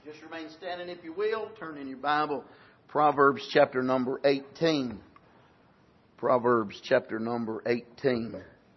Just remain standing if you will. Turn in your Bible. Proverbs chapter number 18. Proverbs chapter number 18.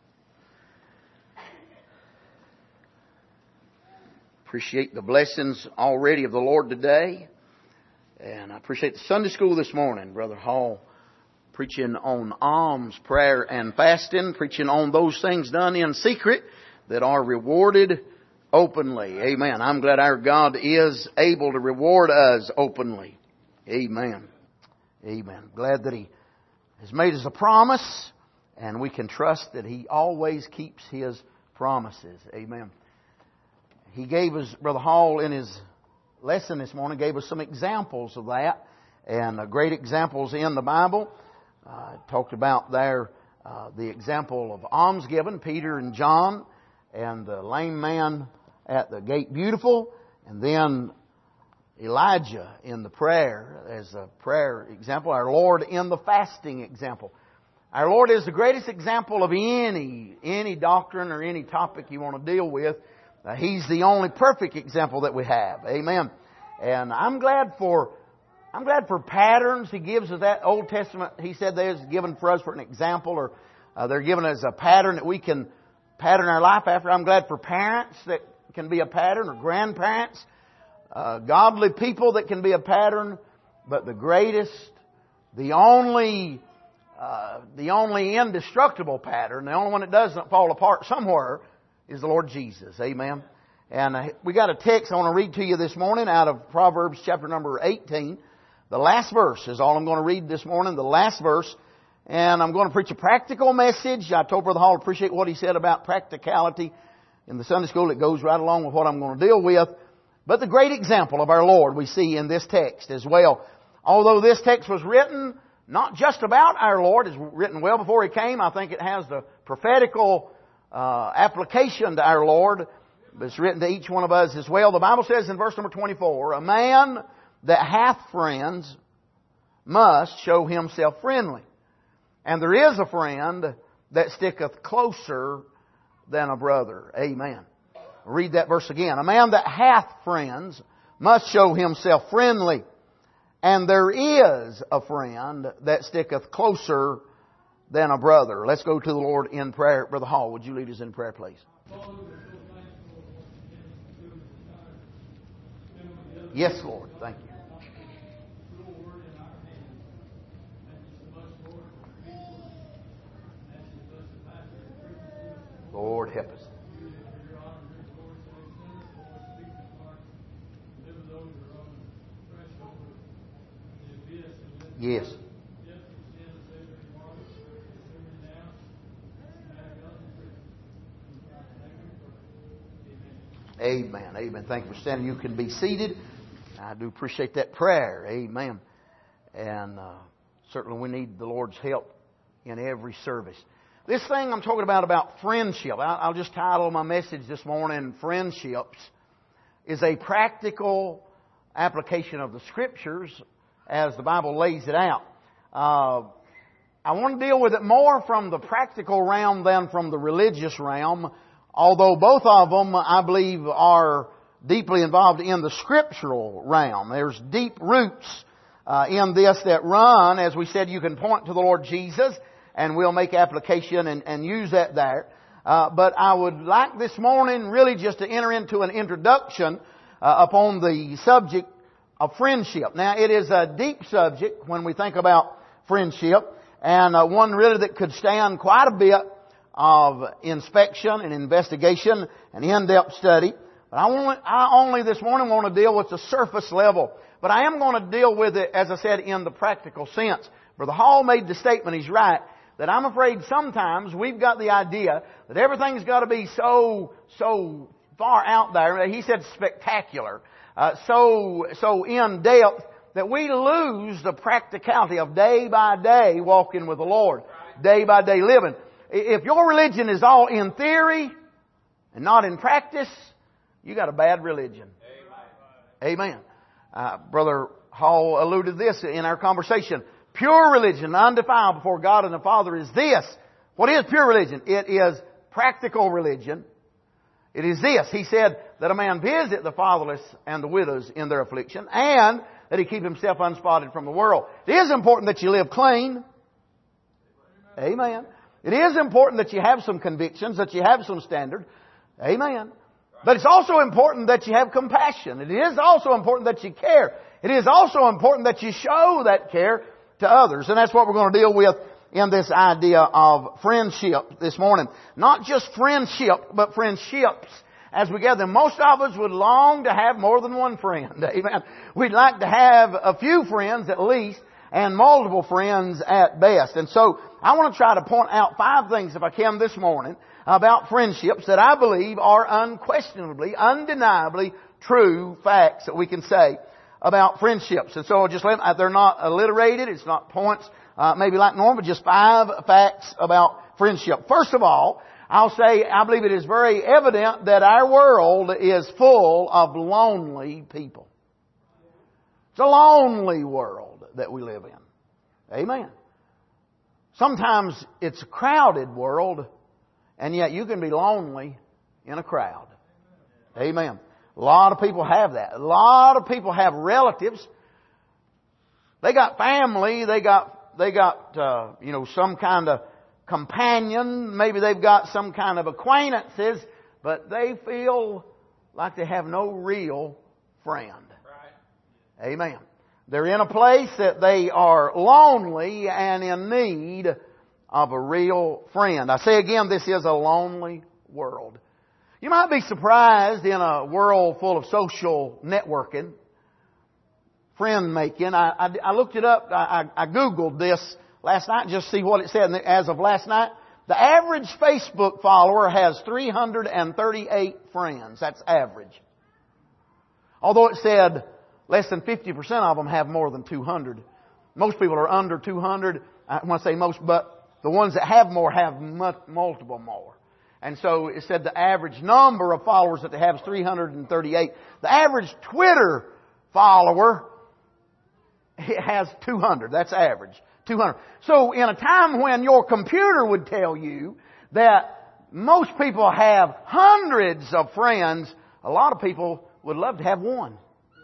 Appreciate the blessings already of the Lord today. And I appreciate the Sunday school this morning. Brother Hall preaching on alms, prayer, and fasting. Preaching on those things done in secret that are rewarded openly. Amen. I'm glad our God is able to reward us openly. Amen. Amen. Glad that He has made us a promise, and we can trust that He always keeps His promises. Amen. He gave us, Brother Hall, in his lesson this morning, gave us some examples of that, and great examples in the Bible. Talked about there the example of almsgiving, Peter and John, and the lame man at the gate beautiful, and then Elijah in the prayer as a prayer example. Our Lord in the fasting example. Our Lord is the greatest example of any doctrine or any topic you want to deal with. He's the only perfect example that we have. Amen. And I'm glad for patterns. He gives us that Old Testament. He said there's given for us for an example, or they're given as a pattern that we can pattern our life after. I'm glad for parents that can be a pattern, or grandparents, godly people that can be a pattern. But the greatest, the only indestructible pattern, the only one that doesn't fall apart somewhere, is the Lord Jesus. Amen. And we got a text I want to read to you this morning out of Proverbs chapter number 18. The last verse is all I'm going to read this morning, the last verse. And I'm going to preach a practical message. I told Brother Hall to appreciate what he said about practicality in the Sunday school. It goes right along with what I'm going to deal with. But the great example of our Lord we see in this text as well. Although this text was written not just about our Lord, it's written well before He came. I think it has the prophetical application to our Lord. But it's written to each one of us as well. The Bible says in verse number 24, a man that hath friends must show himself friendly. And there is a friend that sticketh closer than a brother. Amen. Read that verse again. A man that hath friends must show himself friendly. And there is a friend that sticketh closer than a brother. Let's go to the Lord in prayer. Brother Hall, would you lead us in prayer, please? Yes, Lord. Thank you. Lord, help us. Yes. Amen. Amen. Thank you for standing. You can be seated. I do appreciate that prayer. Amen. And certainly we need the Lord's help in every service. This thing I'm talking about friendship, I'll just title my message this morning, Friendships, is a practical application of the Scriptures as the Bible lays it out. I want to deal with it more from the practical realm than from the religious realm, although both of them, I believe, are deeply involved in the scriptural realm. There's deep roots in this that run. As we said, you can point to the Lord Jesus, and we'll make application and use that there. But I would like this morning really just to enter into an introduction upon the subject of friendship. Now, it is a deep subject when we think about friendship, and one really that could stand quite a bit of inspection and investigation and in-depth study. But I only this morning want to deal with the surface level. But I am going to deal with it, as I said, in the practical sense. Brother Hall made the statement, he's right, that I'm afraid sometimes we've got the idea that everything's got to be so far out there. He said spectacular, so in depth that we lose the practicality of day by day walking with the Lord, day by day living. If your religion is all in theory and not in practice, you got a bad religion. Amen. Brother Hall alluded to this in our conversation. Pure religion, undefiled before God and the Father, is this. What is pure religion? It is practical religion. It is this. He said that a man visit the fatherless and the widows in their affliction, and that he keep himself unspotted from the world. It is important that you live clean. Amen. It is important that you have some convictions, that you have some standard. Amen. But it's also important that you have compassion. It is also important that you care. It is also important that you show that care to others. And that's what we're going to deal with in this idea of friendship this morning. Not just friendship, but friendships as we gather. Most of us would long to have more than one friend. Amen. We'd like to have a few friends at least, and multiple friends at best. And so I want to try to point out 5 things, if I can, this morning about friendships that I believe are unquestionably, undeniably true facts that we can say about friendships. And so just they're not alliterated. It's not points maybe like normal, but just 5 facts about friendship. First of all, I'll say I believe it is very evident that our world is full of lonely people. It's a lonely world that we live in. Amen. Sometimes it's a crowded world, and yet you can be lonely in a crowd. Amen. A lot of people have that. A lot of people have relatives. They got family. They got some kind of companion. Maybe they've got some kind of acquaintances, but they feel like they have no real friend. Right. Amen. They're in a place that they are lonely and in need of a real friend. I say again, this is a lonely world. You might be surprised in a world full of social networking, friend making. I looked it up. I Googled this last night just to see what it said. And as of last night, the average Facebook follower has 338 friends. That's average. Although it said less than 50% of them have more than 200. Most people are under 200. I want to say most, but the ones that have more have multiple more. And so it said the average number of followers that they have is 338. The average Twitter follower has 200. That's average. 200. So in a time when your computer would tell you that most people have hundreds of friends, a lot of people would love to have one.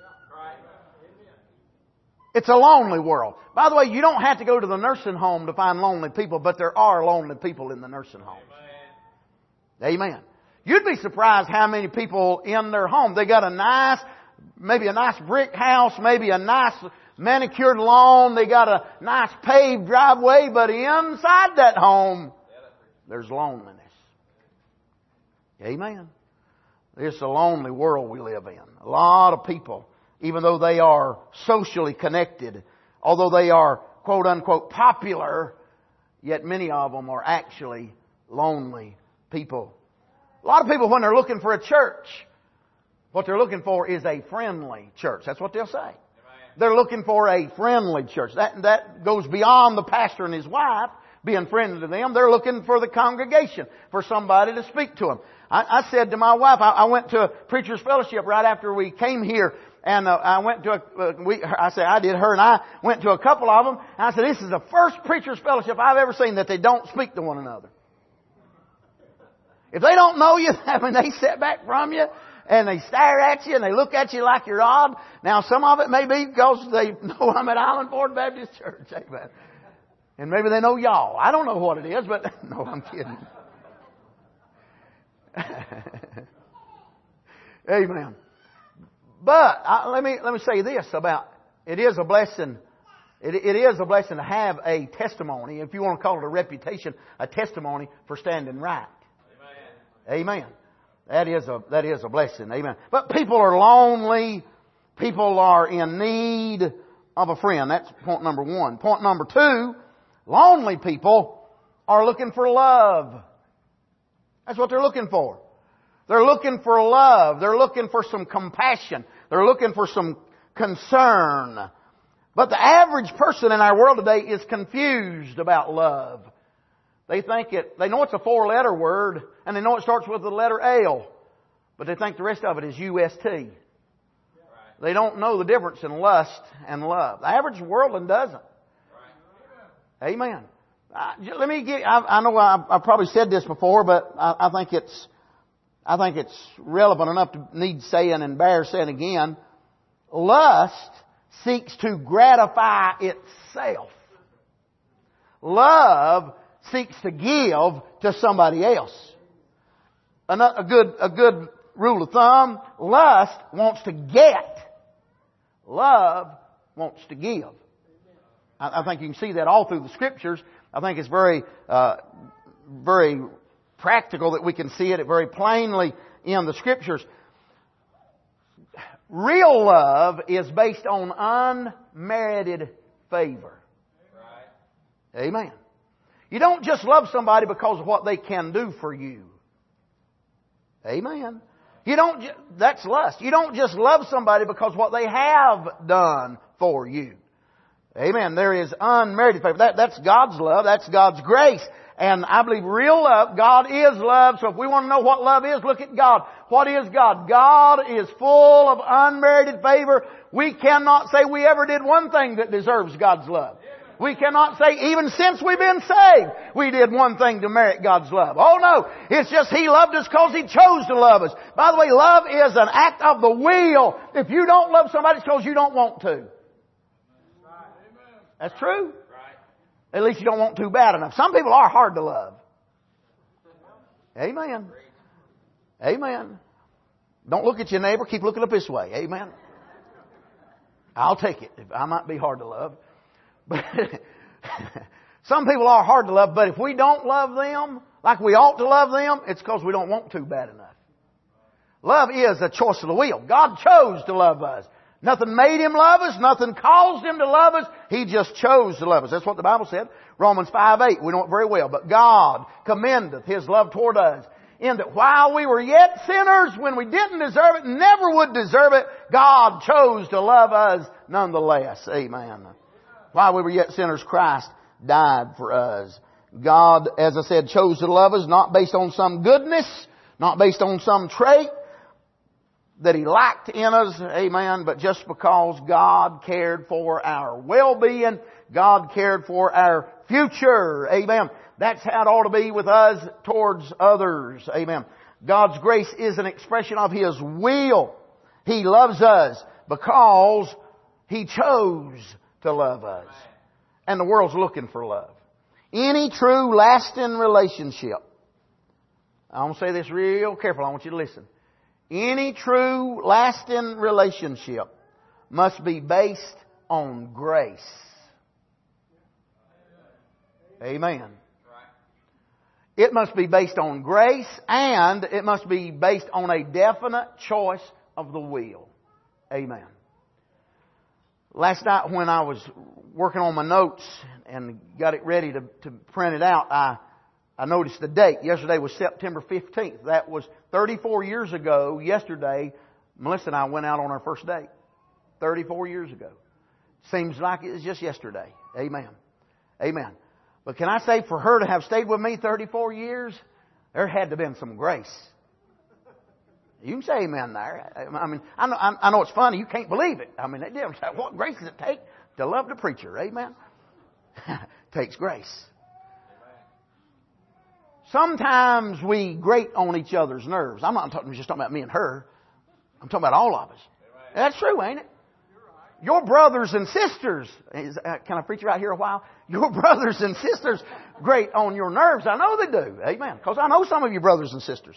It's a lonely world. By the way, you don't have to go to the nursing home to find lonely people, but there are lonely people in the nursing homes. Amen. You'd be surprised how many people in their home, they got maybe a nice brick house, maybe a nice manicured lawn, they got a nice paved driveway, but inside that home, there's loneliness. Amen. It's a lonely world we live in. A lot of people, even though they are socially connected, although they are quote unquote popular, yet many of them are actually lonely people. A lot of people, when they're looking for a church, what they're looking for is a friendly church. That's what they'll say. They're looking for a friendly church. That goes beyond the pastor and his wife being friendly to them. They're looking for the congregation, for somebody to speak to them. I said to my wife, I went to a preacher's fellowship right after we came here, and I went to her and I went to a couple of them, and I said, this is the first preacher's fellowship I've ever seen that they don't speak to one another. If they don't know you, I mean, they sit back from you and they stare at you and they look at you like you're odd. Now, some of it may be because they know I'm at Island Ford Baptist Church. Amen. And maybe they know y'all. I don't know what it is, but no, I'm kidding. Amen. But let me say this about it is a blessing. It is a blessing to have a testimony, if you want to call it a reputation, a testimony for standing right. Amen. That is a blessing. Amen. But people are lonely. People are in need of a friend. That's point number 1. Point number 2, lonely people are looking for love. That's what they're looking for. They're looking for love. They're looking for some compassion. They're looking for some concern. But the average person in our world today is confused about love. They know it's a 4-letter word, and they know it starts with the letter L, but they think the rest of it is UST. They don't know the difference in lust and love. The average worldling doesn't. Amen. I know I've probably said this before, but I I think it's relevant enough to need saying and bear saying again. Lust seeks to gratify itself. Love seeks to give to somebody else. A good rule of thumb, lust wants to get. Love wants to give. I think you can see that all through the Scriptures. I think it's very practical that we can see it very plainly in the Scriptures. Real love is based on unmerited favor. Amen. You don't just love somebody because of what they can do for you. Amen. That's lust. You don't just love somebody because of what they have done for you. Amen. There is unmerited favor. That's God's love. That's God's grace. And I believe real love, God is love. So if we want to know what love is, look at God. What is God? God is full of unmerited favor. We cannot say we ever did one thing that deserves God's love. We cannot say even since we've been saved, we did one thing to merit God's love. Oh no, it's just He loved us because He chose to love us. By the way, love is an act of the will. If you don't love somebody, it's because you don't want to. That's true. At least you don't want to bad enough. Some people are hard to love. Amen. Amen. Don't look at your neighbor. Keep looking up this way. Amen. I'll take it. I might be hard to love. But some people are hard to love. But if we don't love them like we ought to love them, it's because we don't want to bad enough. Love is a choice of the will. God chose to love us. Nothing made Him love us. Nothing caused Him to love us. He just chose to love us. That's what the Bible said. Romans 5:8. We know it very well. But God commendeth His love toward us, in that while we were yet sinners, when we didn't deserve it, never would deserve it, God chose to love us nonetheless. Amen. While we were yet sinners, Christ died for us. God, as I said, chose to love us not based on some goodness, not based on some trait that He liked in us, amen, but just because God cared for our well-being, God cared for our future, amen. That's how it ought to be with us towards others, amen. God's grace is an expression of His will. He loves us because He chose to love us. And the world's looking for love. Any true, lasting relationship, I want to say this real careful, I want you to listen. Any true, lasting relationship must be based on grace. Amen. It must be based on grace, and it must be based on a definite choice of the will. Amen. Last night when I was working on my notes and got it ready to print it out, I noticed the date. Yesterday was September 15th. That was 34 years ago. Yesterday, Melissa and I went out on our first date. 34 years ago. Seems like it was just yesterday. Amen. Amen. But can I say, for her to have stayed with me 34 years, there had to have been some grace. You can say amen there. I mean, I know it's funny. You can't believe it. I mean, what grace does it take to love the preacher? Amen. Takes grace. Sometimes we grate on each other's nerves. I'm not just talking about me and her. I'm talking about all of us. That's true, ain't it? Your brothers and sisters, can I preach right here a while? Your brothers and sisters grate on your nerves. I know they do. Amen. Because I know some of you brothers and sisters.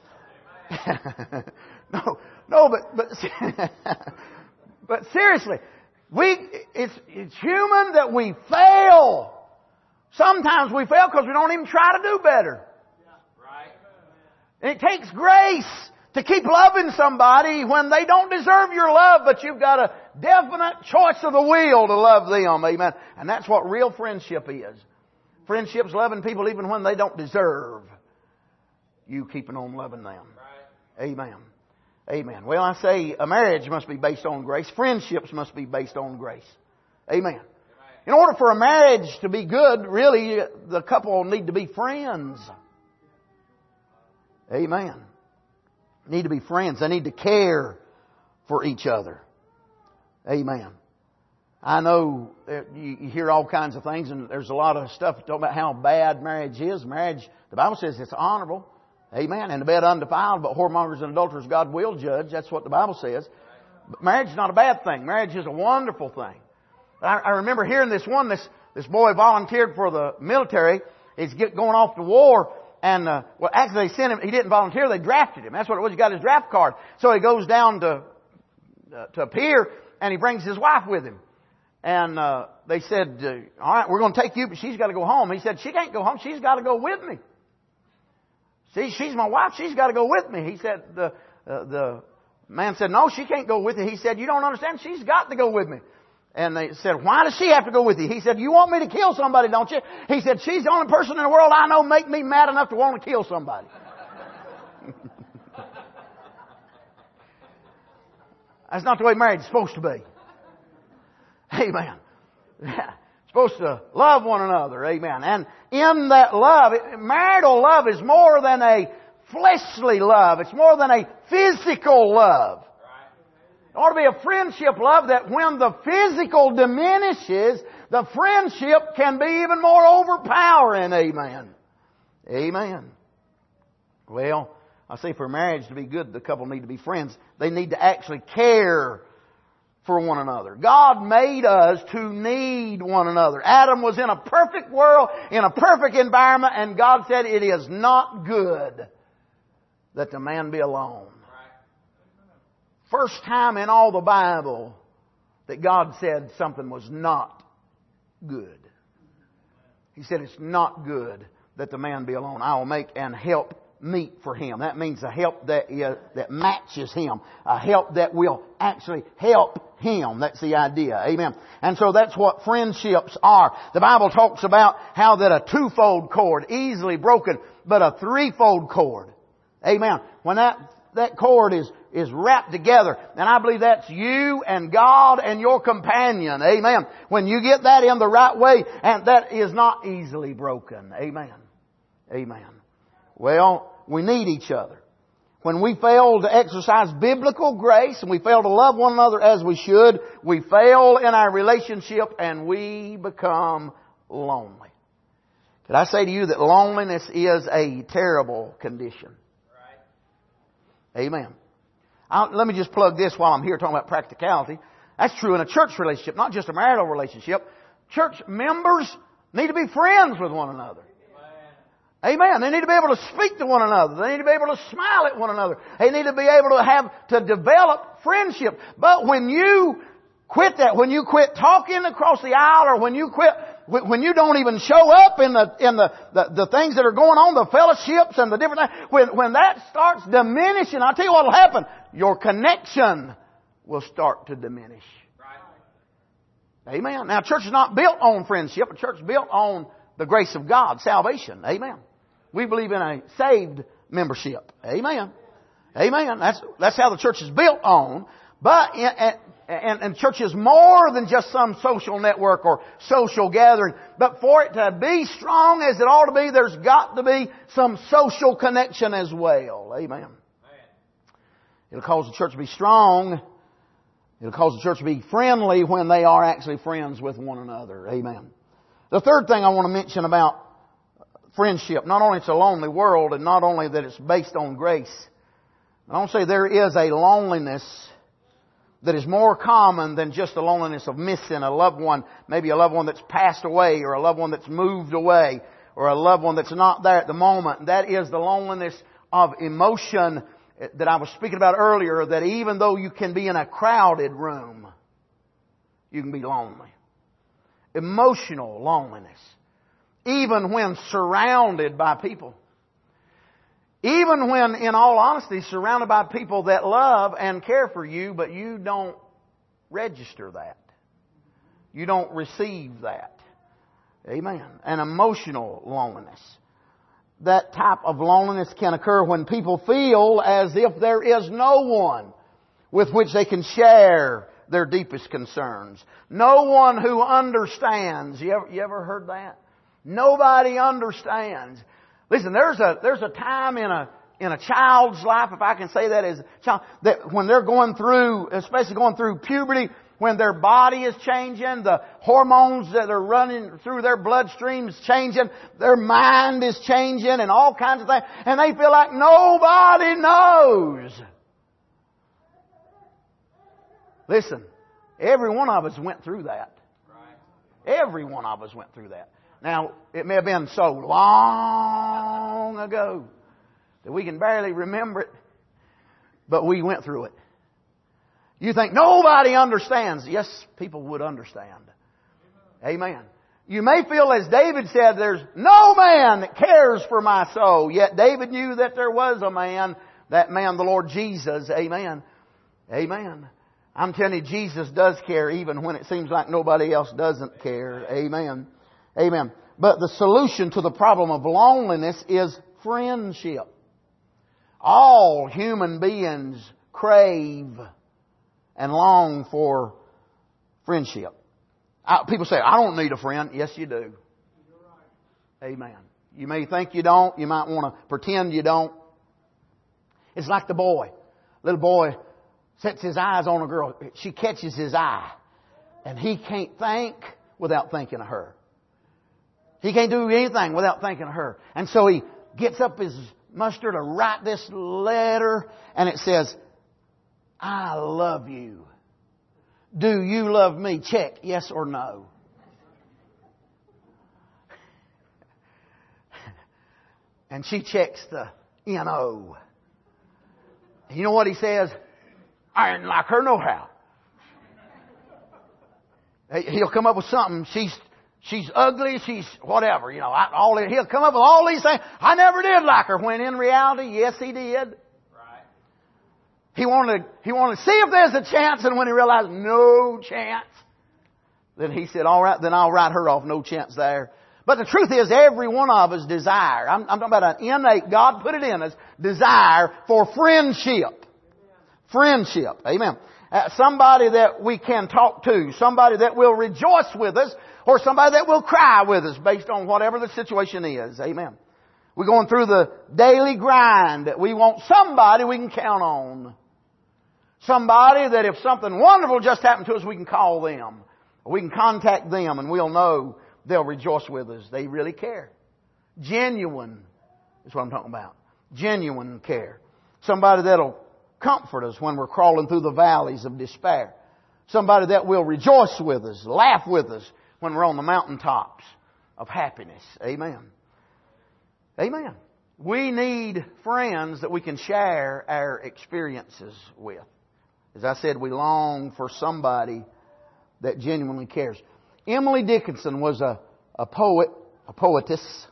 but seriously, it's human that we fail. Sometimes we fail because we don't even try to do better. And it takes grace to keep loving somebody when they don't deserve your love, but you've got a definite choice of the will to love them. Amen. And that's what real friendship is. Friendship's loving people even when they don't deserve you keeping on loving them. Amen. Amen. Well, I say a marriage must be based on grace. Friendships must be based on grace. Amen. In order for a marriage to be good, really, the couple need to be friends. Amen. Need to be friends. They need to care for each other. Amen. I know you hear all kinds of things, and there's a lot of stuff talking about how bad marriage is. Marriage, the Bible says it's honorable. Amen. And the bed undefiled, but whoremongers and adulterers God will judge. That's what the Bible says. But marriage is not a bad thing. Marriage is a wonderful thing. I remember hearing this boy volunteered for the military. He's going off to war. And, actually they sent him, he didn't volunteer, they drafted him. That's what it was. He got his draft card. So he goes down to a pier and he brings his wife with him. And, they said, all right, we're going to take you, but she's got to go home. He said, she can't go home. She's got to go with me. See, she's my wife. She's got to go with me. He said, the man said, no, she can't go with you. He said, you don't understand. She's got to go with me. And they said, why does she have to go with you? He said, you want me to kill somebody, don't you? He said, she's the only person in the world I know make me mad enough to want to kill somebody. That's not the way marriage is supposed to be. Amen. Supposed to love one another. Amen. And in that love, marital love is more than a fleshly love. It's more than a physical love. It ought to be a friendship love that when the physical diminishes, the friendship can be even more overpowering. Amen. Amen. Well, I say for marriage to be good, the couple need to be friends. They need to actually care for one another. God made us to need one another. Adam was in a perfect world, in a perfect environment, and God said it is not good that the man be alone. First time in all the Bible that God said something was not good. He said it's not good that the man be alone. I will make an help meet for him. That means a help that matches him. A help that will actually help him. That's the idea. Amen. And so that's what friendships are. The Bible talks about how that a twofold cord, easily broken, but a threefold cord. Amen. When that cord is wrapped together. And I believe that's you and God and your companion. Amen. When you get that in the right way, and that is not easily broken. Amen. Amen. Well, we need each other. When we fail to exercise biblical grace and we fail to love one another as we should, we fail in our relationship and we become lonely. Could I say to you that loneliness is a terrible condition? Amen. Let me just plug this while I'm here talking about practicality. That's true in a church relationship, not just a marital relationship. Church members need to be friends with one another. Amen. They need to be able to speak to one another. They need to be able to smile at one another. They need to be able to develop friendship. But when you quit that, when you quit talking across the aisle, or when you don't even show up in the things that are going on, the fellowships and the different things, when that starts diminishing, I'll tell you what will happen. Your connection will start to diminish. Right. Amen. Now, church is not built on friendship. A church is built on the grace of God, salvation. Amen. We believe in a saved membership. Amen. Amen. That's how the church is built on. But and church is more than just some social network or social gathering. But for it to be strong as it ought to be, there's got to be some social connection as well. Amen. It'll cause the church to be strong. It'll cause the church to be friendly when they are actually friends with one another. Amen. The third thing I want to mention about friendship, not only it's a lonely world and not only that it's based on grace, I want to say there is a loneliness that is more common than just the loneliness of missing a loved one, maybe a loved one that's passed away or a loved one that's moved away or a loved one that's not there at the moment. That is the loneliness of emotion that I was speaking about earlier, that even though you can be in a crowded room, you can be lonely. Emotional loneliness. Even when surrounded by people. Even when, in all honesty, surrounded by people that love and care for you, but you don't register that. You don't receive that. Amen. An emotional loneliness. That type of loneliness can occur when people feel as if there is no one with which they can share their deepest concerns. No one who understands. You ever heard that? Nobody understands. Listen, there's a time in a child's life, if I can say that as a child, that when they're going through, especially going through puberty, when their body is changing, the hormones that are running through their bloodstream is changing, their mind is changing, and all kinds of things, and they feel like nobody knows. Listen, every one of us went through that. Every one of us went through that. Now, it may have been so long ago that we can barely remember it, but we went through it. You think nobody understands. Yes, people would understand. Amen. You may feel, as David said, there's no man that cares for my soul. Yet David knew that there was a man, that man, the Lord Jesus. Amen. Amen. I'm telling you, Jesus does care even when it seems like nobody else doesn't care. Amen. Amen. But the solution to the problem of loneliness is friendship. All human beings crave and long for friendship. People say, I don't need a friend. Yes, you do. Amen. You may think you don't. You might want to pretend you don't. It's like the boy. Little boy sets his eyes on a girl. She catches his eye. And he can't think without thinking of her. He can't do anything without thinking of her. And so he gets up his muster to write this letter. And it says, I love you. Do you love me? Check yes or no. And she checks the N-O. And you know what he says? I didn't like her no how. He'll come up with something. She's ugly. She's whatever. You know, he'll come up with all these things. I never did like her. When in reality, yes, he did. He wanted to see if there's a chance, and when he realized no chance, then he said, all right, then I'll write her off. No chance there. But the truth is, every one of us desire. I'm talking about an innate, God put it in us, desire for friendship. Friendship. Amen. Somebody that we can talk to. Somebody that will rejoice with us, or somebody that will cry with us based on whatever the situation is. Amen. We're going through the daily grind. We want somebody we can count on. Somebody that if something wonderful just happened to us, we can call them. We can contact them and we'll know they'll rejoice with us. They really care. Genuine is what I'm talking about. Genuine care. Somebody that'll comfort us when we're crawling through the valleys of despair. Somebody that will rejoice with us, laugh with us when we're on the mountaintops of happiness. Amen. Amen. We need friends that we can share our experiences with. As I said, we long for somebody that genuinely cares. Emily Dickinson was a poetess.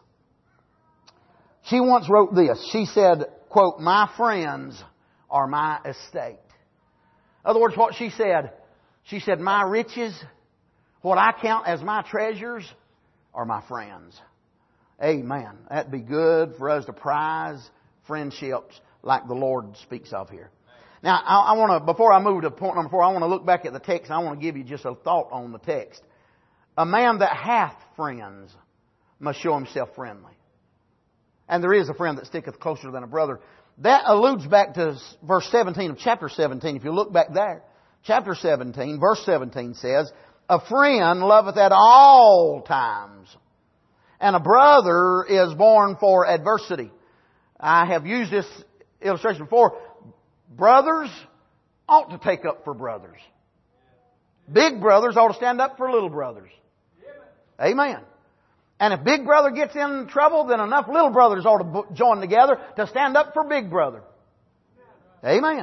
She once wrote this. She said, quote, my friends are my estate. In other words, what she said, my riches, what I count as my treasures, are my friends. Amen. That'd be good for us to prize friendships like the Lord speaks of here. Now, I want to, before I move to point number 4, I want to look back at the text. I want to give you just a thought on the text. A man that hath friends must show himself friendly. And there is a friend that sticketh closer than a brother. That alludes back to verse 17 of chapter 17. If you look back there, chapter 17, verse 17 says, a friend loveth at all times, and a brother is born for adversity. I have used this illustration before. Brothers ought to take up for brothers. Big brothers ought to stand up for little brothers. Amen. And if big brother gets in trouble, then enough little brothers ought to join together to stand up for big brother. Amen.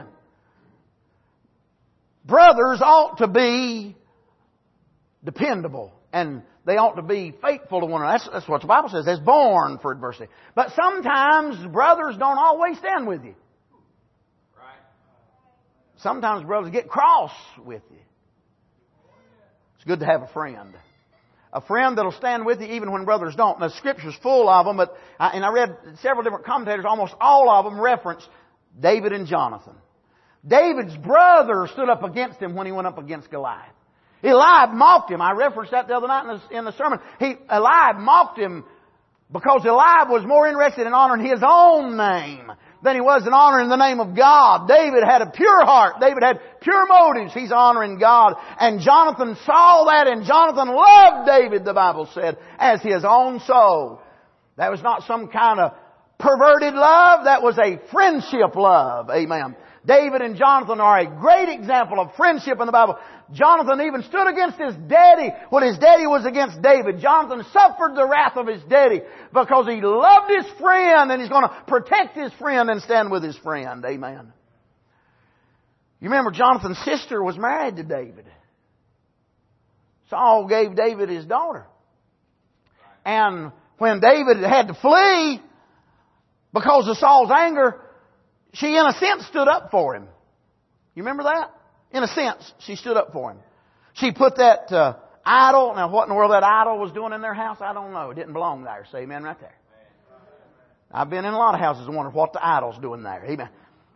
Brothers ought to be dependable, and they ought to be faithful to one another. That's what the Bible says. They're born for adversity. But sometimes brothers don't always stand with you. Sometimes brothers get cross with you. It's good to have a friend. A friend that'll stand with you even when brothers don't. The Scripture's full of them, and I read several different commentators, almost all of them reference David and Jonathan. David's brother stood up against him when he went up against Goliath. Eliab mocked him. I referenced that the other night in the sermon. Eliab mocked him because Eliab was more interested in honoring his own name than he was in honoring the name of God. David had a pure heart. David had pure motives. He's honoring God. And Jonathan saw that, and Jonathan loved David, the Bible said, as his own soul. That was not some kind of perverted love. That was a friendship love. Amen. David and Jonathan are a great example of friendship in the Bible. Jonathan even stood against his daddy when his daddy was against David. Jonathan suffered the wrath of his daddy because he loved his friend, and he's going to protect his friend and stand with his friend. Amen. You remember Jonathan's sister was married to David. Saul gave David his daughter. And when David had to flee because of Saul's anger, she in a sense stood up for him. You remember that? In a sense, she stood up for him. She put that idol. Now, what in the world that idol was doing in their house, I don't know. It didn't belong there. Say amen right there. I've been in a lot of houses and wondered what the idol's doing there. Amen.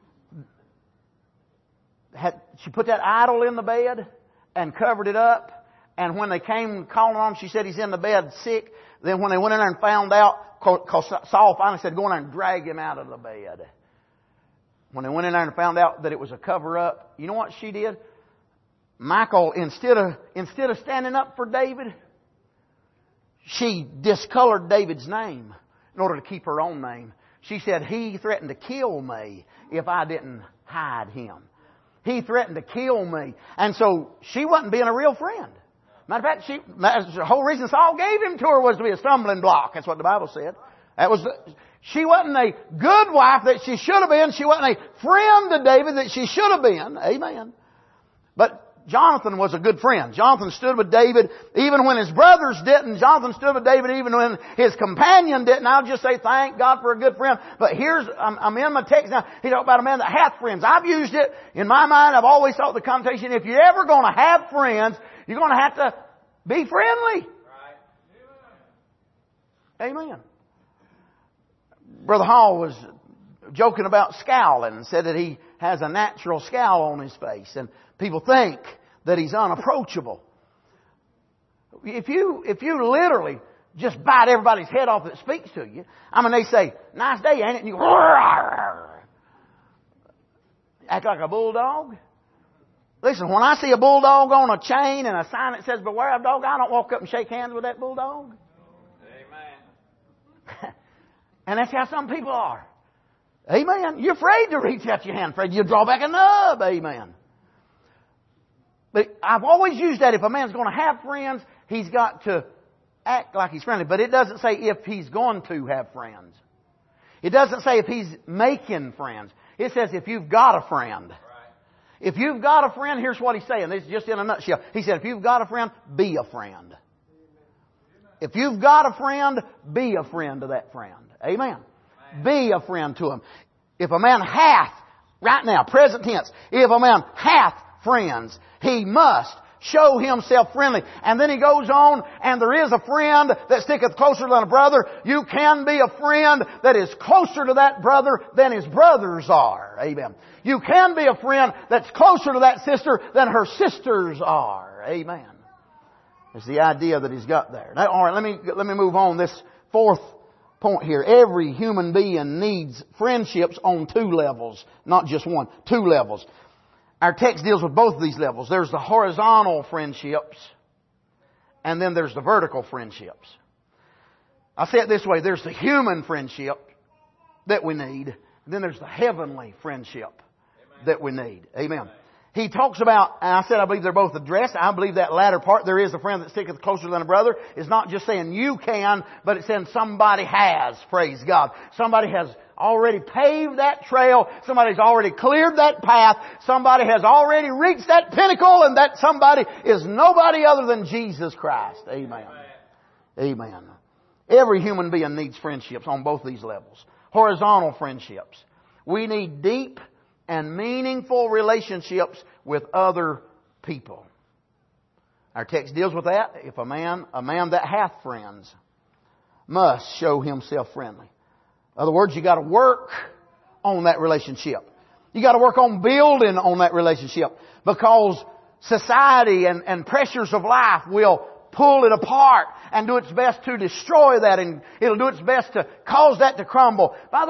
She put that idol in the bed and covered it up. And when they came calling on him, she said he's in the bed sick. Then when they went in there and found out, because Saul finally said, go in there and drag him out of the bed. When they went in there and found out that it was a cover-up, you know what she did? Michal, instead of standing up for David, she discolored David's name in order to keep her own name. She said, he threatened to kill me if I didn't hide him. He threatened to kill me. And so she wasn't being a real friend. Matter of fact, the whole reason Saul gave him to her was to be a stumbling block. That's what the Bible said. She wasn't a good wife that she should have been. She wasn't a friend to David that she should have been. Amen. But Jonathan was a good friend. Jonathan stood with David even when his brothers didn't. Jonathan stood with David even when his companion didn't. I'll just say thank God for a good friend. But I'm in my text now. He talked about a man that hath friends. I've used it. In my mind, I've always thought the connotation, if you're ever going to have friends, you're going to have to be friendly. Right. Amen. Brother Hall was joking about scowling and said that he has a natural scowl on his face, and people think that he's unapproachable. If you literally just bite everybody's head off that speaks to you, I mean, they say, nice day, ain't it? And you act like a bulldog. Listen, when I see a bulldog on a chain and a sign that says beware of dog, I don't walk up and shake hands with that bulldog. Amen. And that's how some people are. Amen. You're afraid to reach out your hand. Afraid you'll draw back a nub. Amen. But I've always used that if a man's going to have friends, he's got to act like he's friendly. But it doesn't say if he's going to have friends. It doesn't say if he's making friends. It says if you've got a friend. If you've got a friend, here's what he's saying. This is just in a nutshell. He said, if you've got a friend, be a friend. If you've got a friend, be a friend to that friend. Amen. Be a friend to him. If a man hath, right now, present tense, if a man hath friends, he must show himself friendly. And then he goes on, and there is a friend that sticketh closer than a brother. You can be a friend that is closer to that brother than his brothers are. Amen. You can be a friend that's closer to that sister than her sisters are. Amen. It's the idea that he's got there. Now, all right, let me move on. This fourth point here. Every human being needs friendships on two levels, not just one. Two levels. Our text deals with both of these levels. There's the horizontal friendships, and then there's the vertical friendships. I'll say it this way. There's the human friendship that we need, and then there's the heavenly friendship that we need. Amen. He talks about, and I said I believe they're both addressed. I believe that latter part, there is a friend that sticketh closer than a brother, is not just saying you can, but it's saying somebody has. Praise God. Somebody has already paved that trail. Somebody's already cleared that path. Somebody has already reached that pinnacle, and that somebody is nobody other than Jesus Christ. Amen. Amen. Every human being needs friendships on both these levels. Horizontal friendships. We need deep and meaningful relationships with other people. Our text deals with that. If a man that hath friends must show himself friendly. In other words, you got to work on that relationship. You got to work on building on that relationship, because society and pressures of life will pull it apart and do its best to destroy that, and it'll do its best to cause that to crumble. By the way,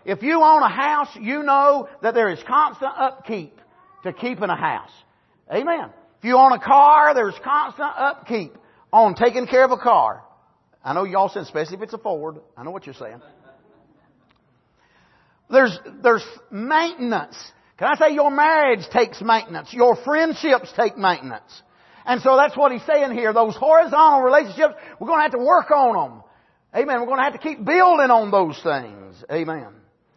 If you own a house, you know that there is constant upkeep to keeping a house. Amen. If you own a car, there's constant upkeep on taking care of a car. I know y'all said, especially if it's a Ford. I know what you're saying. There's maintenance. Can I say your marriage takes maintenance? Your friendships take maintenance. And so that's what he's saying here. Those horizontal relationships, we're going to have to work on them. Amen. We're going to have to keep building on those things. Amen.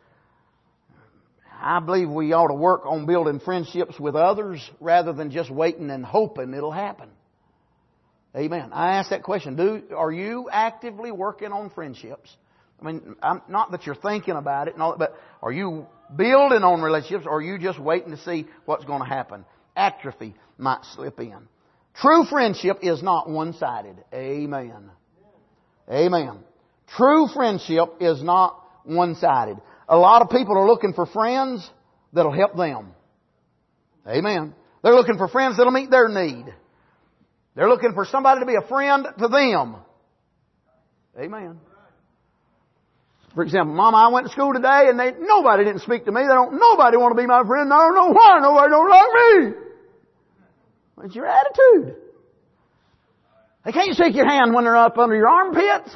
I believe we ought to work on building friendships with others rather than just waiting and hoping it'll happen. Amen. I ask that question. Are you actively working on friendships? I mean, not that you're thinking about it, but are you building on relationships, or are you just waiting to see what's going to happen? Atrophy might slip in. True friendship is not one-sided. Amen. Amen. True friendship is not one-sided. A lot of people are looking for friends that'll help them. Amen. They're looking for friends that'll meet their need. They're looking for somebody to be a friend to them. Amen. For example, Mama, I went to school today and nobody didn't speak to me. Nobody want to be my friend. I don't know why. Nobody don't like me. What's your attitude? They can't shake your hand when they're up under your armpits.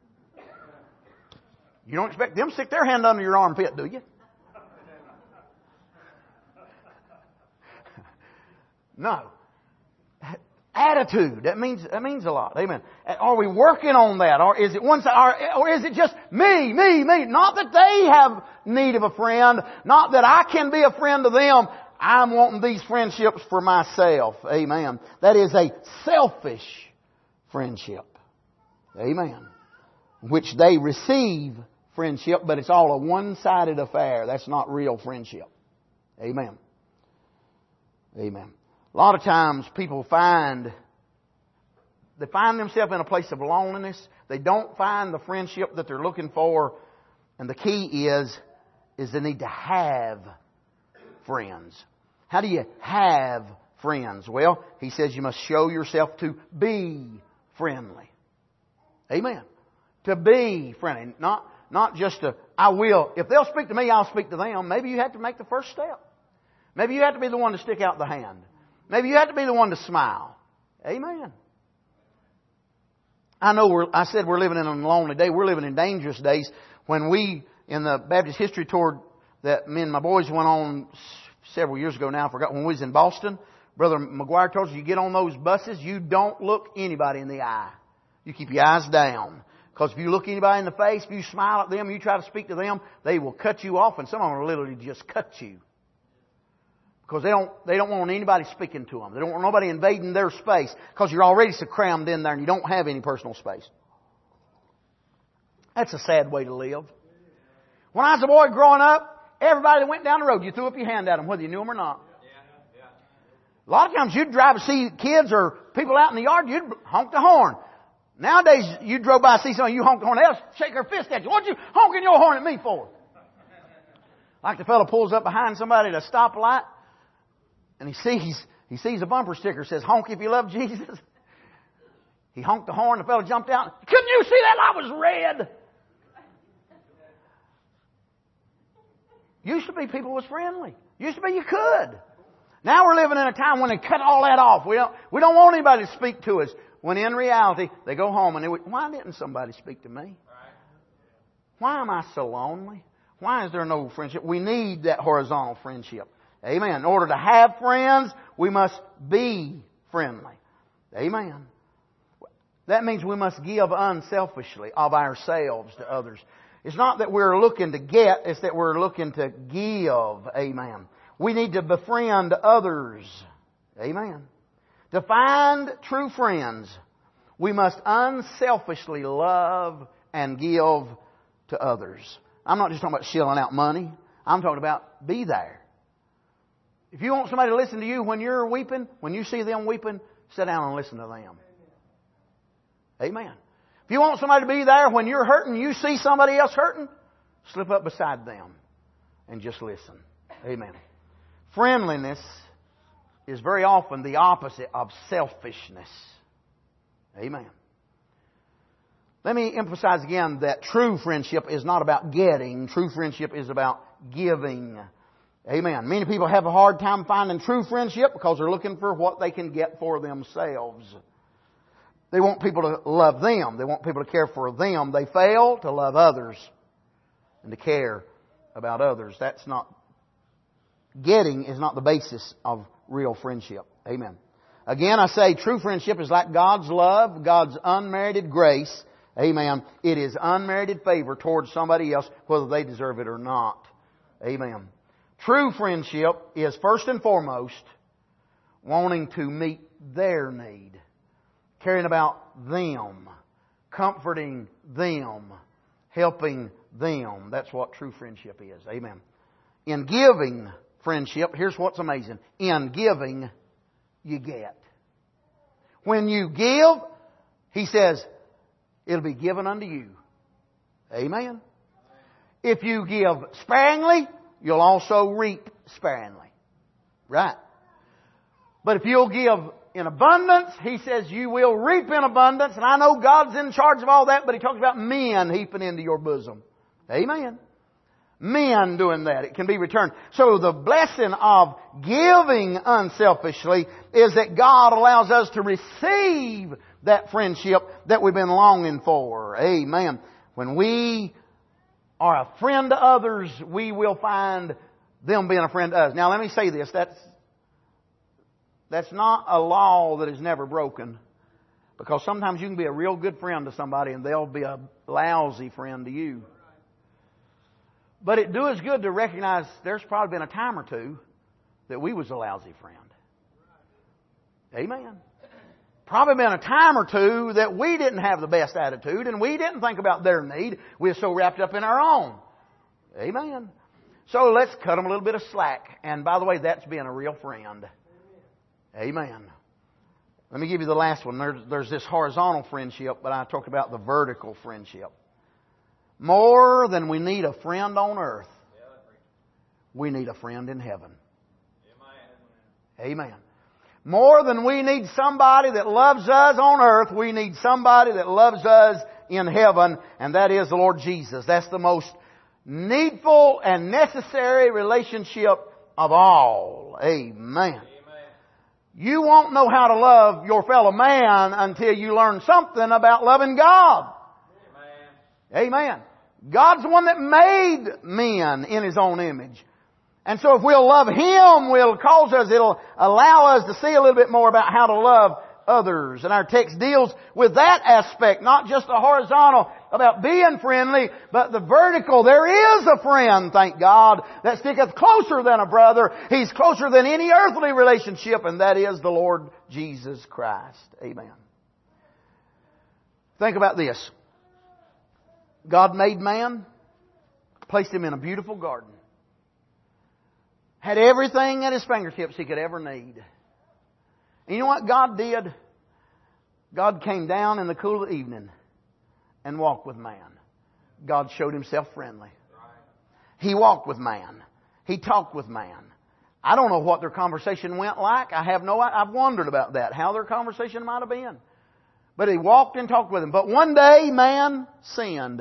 You don't expect them to stick their hand under your armpit, do you? No. Attitude. That means a lot. Amen. Are we working on that? Or is it one side? Or is it just me? Not that they have need of a friend. Not that I can be a friend to them. I'm wanting these friendships for myself. Amen. That is a selfish friendship. Amen. Which they receive friendship, but it's all a one-sided affair. That's not real friendship. Amen. Amen. A lot of times people find themselves in a place of loneliness. They don't find the friendship that they're looking for. And the key is they need to have friends. How do you have friends? Well, he says you must show yourself to be friendly. Amen. To be friendly. Not just to, I will. If they'll speak to me, I'll speak to them. Maybe you have to make the first step. Maybe you have to be the one to stick out the hand. Maybe you have to be the one to smile. Amen. I know I said we're living in a lonely day. We're living in dangerous days. When we, in the Baptist history tour that me and my boys went on several years ago now, I forgot, when we was in Boston, Brother McGuire told us, you get on those buses, you don't look anybody in the eye. You keep your eyes down. Because if you look anybody in the face, if you smile at them, you try to speak to them, they will cut you off, and some of them will literally just cut you. Because they don't want anybody speaking to them. They don't want nobody invading their space. Because you're already so crammed in there and you don't have any personal space. That's a sad way to live. When I was a boy growing up, everybody that went down the road, you threw up your hand at them, whether you knew them or not. A lot of times you'd drive to see kids or people out in the yard, you'd honk the horn. Nowadays, you drove by and see someone, you honk the horn, they'll shake their fist at you. What you honking your horn at me for? Like the fellow pulls up behind somebody at a stoplight, and he sees a bumper sticker that says, honk if you love Jesus. He honked the horn, the fellow jumped out. Couldn't you see that light was red? Used to be people was friendly. Used to be you could. Now we're living in a time when they cut all that off. We don't want anybody to speak to us. When in reality, they go home and why didn't somebody speak to me? Why am I so lonely? Why is there no friendship? We need that horizontal friendship. Amen. In order to have friends, we must be friendly. Amen. That means we must give unselfishly of ourselves to others. It's not that we're looking to get, it's that we're looking to give. Amen. We need to befriend others. Amen. To find true friends, we must unselfishly love and give to others. I'm not just talking about shelling out money. I'm talking about be there. If you want somebody to listen to you when you're weeping, when you see them weeping, sit down and listen to them. Amen. If you want somebody to be there when you're hurting, you see somebody else hurting, slip up beside them and just listen. Amen. Friendliness is very often the opposite of selfishness. Amen. Let me emphasize again that true friendship is not about getting. True friendship is about giving. Amen. Many people have a hard time finding true friendship because they're looking for what they can get for themselves. They want people to love them. They want people to care for them. They fail to love others and to care about others. Getting is not the basis of real friendship. Amen. Again, I say true friendship is like God's love, God's unmerited grace. Amen. It is unmerited favor towards somebody else, whether they deserve it or not. Amen. True friendship is first and foremost wanting to meet their need, caring about them, comforting them, helping them. That's what true friendship is. Amen. In giving friendship, here's what's amazing. In giving, you get. When you give, He says, it'll be given unto you. Amen. If you give sparingly, you'll also reap sparingly. Right. But if you'll give in abundance, He says you will reap in abundance. And I know God's in charge of all that, but He talks about men heaping into your bosom. Amen. Men doing that. It can be returned. So the blessing of giving unselfishly is that God allows us to receive that friendship that we've been longing for. Amen. When we are a friend to others, we will find them being a friend to us. Now let me say this. That's not a law that is never broken. Because sometimes you can be a real good friend to somebody and they'll be a lousy friend to you. But it do us good to recognize there's probably been a time or two that we was a lousy friend. Amen. Probably been a time or two that we didn't have the best attitude and we didn't think about their need. We were so wrapped up in our own. Amen. So let's cut them a little bit of slack. And by the way, that's being a real friend. Amen. Let me give you the last one. There's this horizontal friendship, but I talk about the vertical friendship. More than we need a friend on earth, we need a friend in heaven. Amen. More than we need somebody that loves us on earth, we need somebody that loves us in heaven, and that is the Lord Jesus. That's the most needful and necessary relationship of all. Amen. You won't know how to love your fellow man until you learn something about loving God. Amen. God's the one that made men in His own image. And so if we'll love Him, it'll allow us to see a little bit more about how to love others. And our text deals with that aspect, not just the horizontal about being friendly, but the vertical. There is a friend, thank God, that sticketh closer than a brother. He's closer than any earthly relationship, and that is the Lord Jesus Christ. Amen. Think about this. God made man, placed him in a beautiful garden, had everything at his fingertips he could ever need. And you know what God did? God came down in the cool of the evening and walked with man. God showed Himself friendly. He walked with man. He talked with man. I don't know what their conversation went like. I've wondered about that, how their conversation might have been. But He walked and talked with him. But one day man sinned.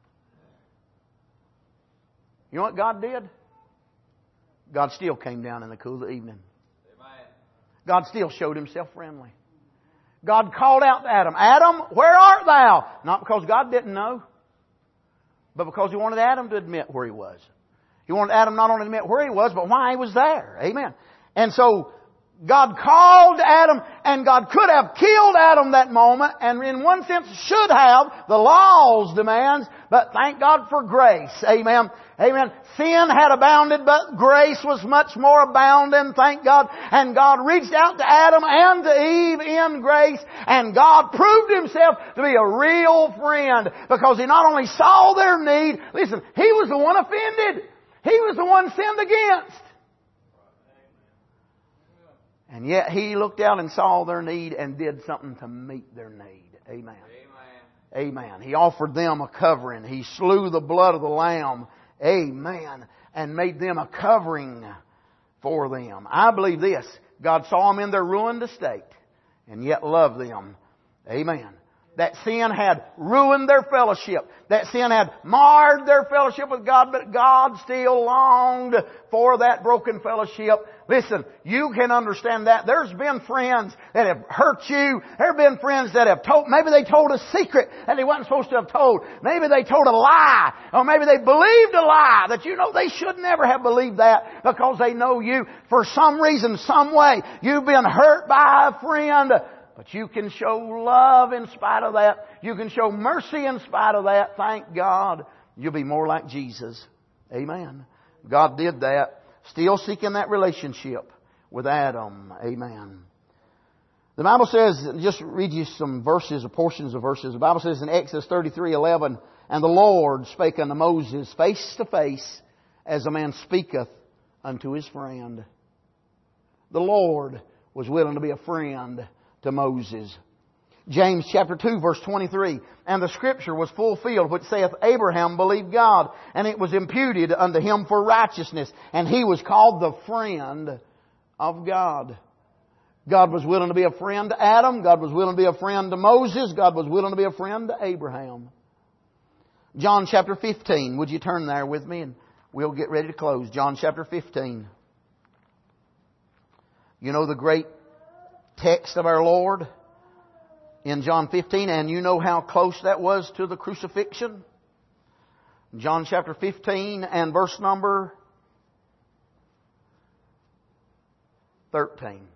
You know what God did? God still came down in the cool of the evening. God still showed Himself friendly. God called out to Adam, Adam, where art thou? Not because God didn't know, but because He wanted Adam to admit where he was. He wanted Adam not only to admit where he was, but why he was there. Amen. And so God called Adam, and God could have killed Adam that moment, and in one sense should have. The law's demands, but thank God for grace. Amen. Amen. Sin had abounded, but grace was much more abounding, thank God. And God reached out to Adam and to Eve in grace, and God proved Himself to be a real friend, because He not only saw their need, listen, He was the one offended. He was the one sinned against. And yet He looked out and saw their need and did something to meet their need. Amen. Amen. He offered them a covering. He slew the blood of the Lamb. Amen. And made them a covering for them. I believe this. God saw them in their ruined estate and yet loved them. Amen. That sin had ruined their fellowship. That sin had marred their fellowship with God, but God still longed for that broken fellowship. Listen, you can understand that. There's been friends that have hurt you. There have been friends that have told, maybe they told a secret that they wasn't supposed to have told. Maybe they told a lie. Or maybe they believed a lie that you know they should never have believed that because they know you. For some reason, some way, you've been hurt by a friend. But you can show love in spite of that. You can show mercy in spite of that. Thank God. You'll be more like Jesus. Amen. God did that. Still seeking that relationship with Adam. Amen. The Bible says, just read you some verses or portions of verses. The Bible says in Exodus 33:11, "And the Lord spake unto Moses face to face, as a man speaketh unto his friend." The Lord was willing to be a friend to Moses. James chapter 2 verse 23, "And the scripture was fulfilled which saith, Abraham believed God, and it was imputed unto him for righteousness, and he was called the friend of God." God was willing to be a friend to Adam. God was willing to be a friend to Moses. God was willing to be a friend to Abraham. John chapter 15. Would you turn there with me and we'll get ready to close. John chapter 15. You know the great text of our Lord in John 15, and you know how close that was to the crucifixion. John chapter 15 and verse number 13.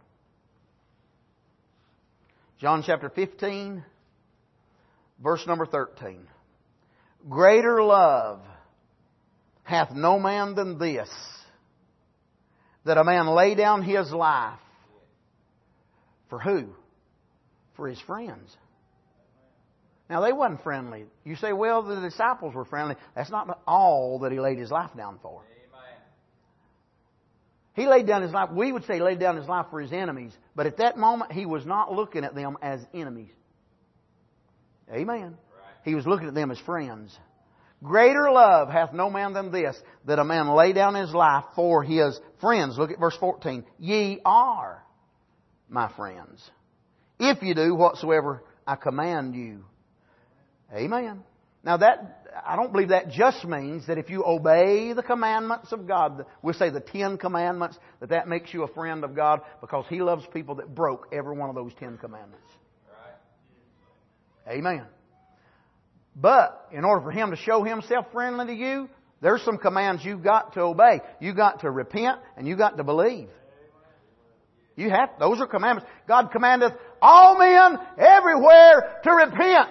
John chapter 15, verse number 13. "Greater love hath no man than this, that a man lay down his life." For who? For his friends. Now they wasn't friendly. You say, well, the disciples were friendly. That's not all that he laid his life down for. Amen. He laid down his life, we would say he laid down his life for his enemies. But at that moment, he was not looking at them as enemies. Amen. Right. He was looking at them as friends. "Greater love hath no man than this, that a man lay down his life for his friends." Look at verse 14. "Ye are my friends, if you do whatsoever I command you." Amen. Now that, I don't believe that just means that if you obey the commandments of God, we'll say the 10 commandments, that makes you a friend of God, because He loves people that broke every one of those 10 commandments. Right. Amen. But in order for Him to show Himself friendly to you, there's some commands you've got to obey. You've got to repent and you've got to believe. Those are commandments. God commandeth all men everywhere to repent.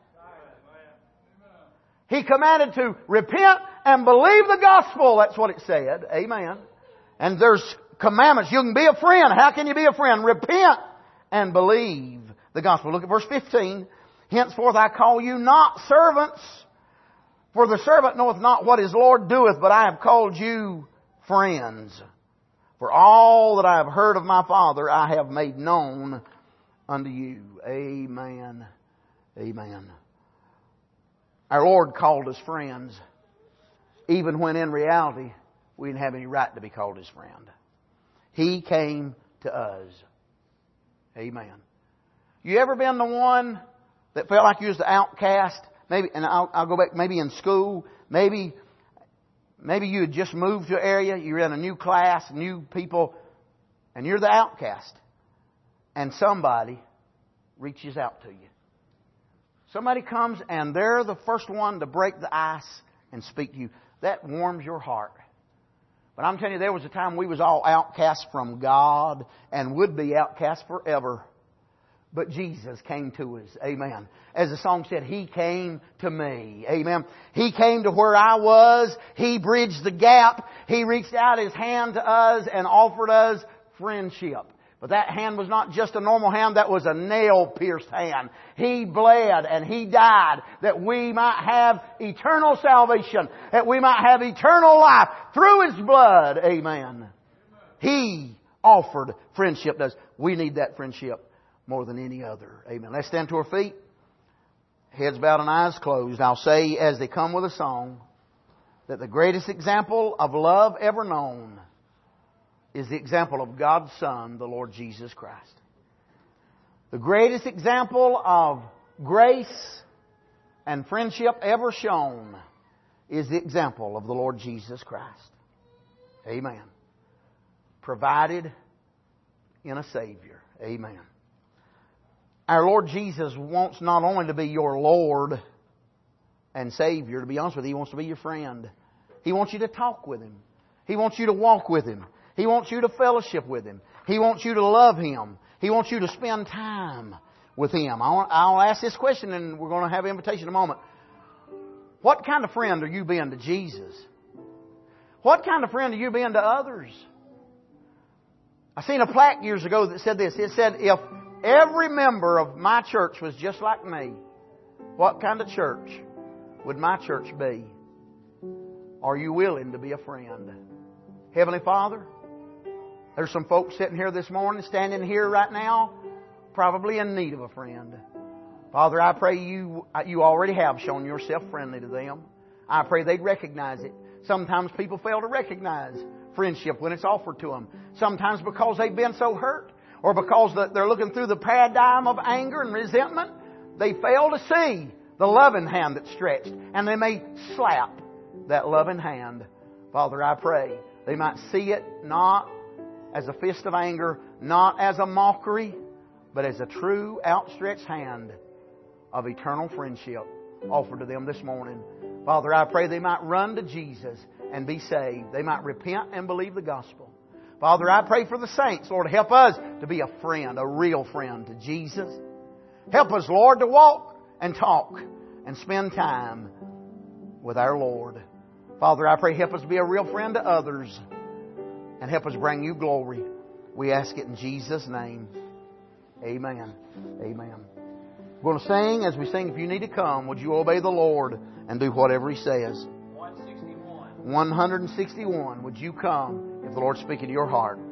He commanded to repent and believe the gospel. That's what it said. Amen. And there's commandments. You can be a friend. How can you be a friend? Repent and believe the gospel. Look at verse 15. "Henceforth I call you not servants, for the servant knoweth not what his Lord doeth, but I have called you friends. For all that I have heard of my Father, I have made known unto you." Amen. Amen. Our Lord called us friends, even when in reality we didn't have any right to be called His friend. He came to us. Amen. You ever been the one that felt like you was the outcast? Maybe, and I'll go back, maybe in school, maybe you had just moved to an area, you're in a new class, new people, and you're the outcast. And somebody reaches out to you. Somebody comes and they're the first one to break the ice and speak to you. That warms your heart. But I'm telling you, there was a time we was all outcasts from God and would be outcasts forever. But Jesus came to us. Amen. As the song said, He came to me. Amen. He came to where I was. He bridged the gap. He reached out His hand to us and offered us friendship. But that hand was not just a normal hand. That was a nail-pierced hand. He bled and He died that we might have eternal salvation. That we might have eternal life through His blood. Amen. He offered friendship to us. We need that friendship more than any other. Amen. Let's stand to our feet. Heads bowed and eyes closed. I'll say as they come with a song that the greatest example of love ever known is the example of God's Son, the Lord Jesus Christ. The greatest example of grace and friendship ever shown is the example of the Lord Jesus Christ. Amen. Provided in a Savior. Amen. Our Lord Jesus wants not only to be your Lord and Savior, to be honest with you, He wants to be your friend. He wants you to talk with Him. He wants you to walk with Him. He wants you to fellowship with Him. He wants you to love Him. He wants you to spend time with Him. I'll ask this question and we're going to have an invitation in a moment. What kind of friend are you being to Jesus? What kind of friend are you being to others? I seen a plaque years ago that said this. It said, if every member of my church was just like me, what kind of church would my church be? Are you willing to be a friend? Heavenly Father, there's some folks sitting here this morning, standing here right now, probably in need of a friend. Father, I pray you already have shown yourself friendly to them. I pray they'd recognize it. Sometimes people fail to recognize friendship when it's offered to them. Sometimes because they've been so hurt, or because they're looking through the paradigm of anger and resentment, they fail to see the loving hand that's stretched, and they may slap that loving hand. Father, I pray they might see it not as a fist of anger, not as a mockery, but as a true outstretched hand of eternal friendship offered to them this morning. Father, I pray they might run to Jesus and be saved. They might repent and believe the gospel. Father, I pray for the saints. Lord, help us to be a friend, a real friend to Jesus. Help us, Lord, to walk and talk and spend time with our Lord. Father, I pray help us be a real friend to others and help us bring you glory. We ask it in Jesus' name. Amen. Amen. We're going to sing. As we sing, if you need to come, would you obey the Lord and do whatever He says? 161. Would you come if the Lord's speaking to your heart?